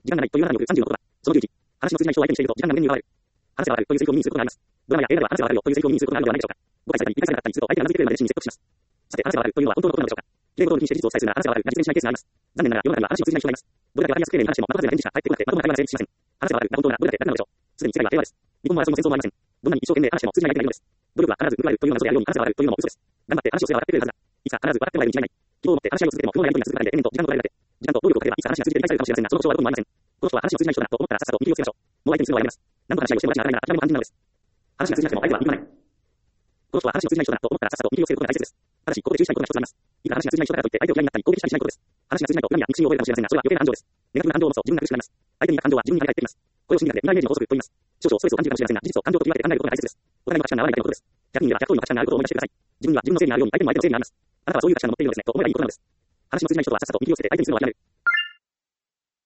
時間がないというあなたによる30の言葉。その11、話の通じない人を相手にしていると時間が無限に奪われる。話があるというセリフを耳にすることがあります。ドラマや映画では話があるよというセリフを耳にすることがあるのではないでしょうか。誤解されたり、理解されなかったりすると相手がうなずいてくれるまで真に説得します。さて、話があるというのは本当のことなのでしょうか。綺麗事を抜きにして事実を伝えするなら話があるが実現しないケースがあります。残念ながら世の中には話の通じない人がいます。どれだけわかりやすく丁寧に話してもまとまらずに返事しか返ってこなくてまともな会話が成立しません。話があるが本当ならどれだけ楽なのでしょう。すでに世界は平和です。日本も争いも戦争もありません。どんなに一生懸命話しても通じない相手がいるのです。努力は必ず報われるというのは嘘であるように話があるというのも嘘です。頑張って話をすれば分かってくれるはずだ。いつか必ず分かってもらえるに違いない。希望を持って話し合いを続けてもこのやりとりが続くだけで延々と時間の取られるだけ。時間と労力をかければいつか話が続いて理解されるかもしれませんが、その保証はどこにもありません。この人は話の通じない人だと思ったらさっさと見切りをつけましょう。もう相手にするのはやめます。何度話し合いをしても話が当たり前なら諦めの肝心なのです。話が通じなくても相手は見抜かない。この人は話の通じない人だと思ったらさっさと見切りをつけることが大切です。ただし、ここで注意したいことが一つあります。いくら話が通じない人だからといって相手を嫌いになったり攻撃したりしないことです。話が通じないと恨みや憎しみを覚えるかもしれませんが、それは余計な感情です。ネガティブな感情を持つと自分が苦しくなります。相手に似た感情は自分に返ってきます。これを心理学でミラーイメージの法則と言います。少々ストレスを感じるかもしれませんが、事実を感情と言われて考えることが大切です。お互いの価値観が合わないだけのことです。100人いれば100通りの価値観があることを思い出してください。自分には自分のせいになるように相手も相手のせいになります。あなたはそういう価値観を持っているのですねと思えばいいことなのです。話の通じない人はさっさと見切りをつけて相手にするのを諦める。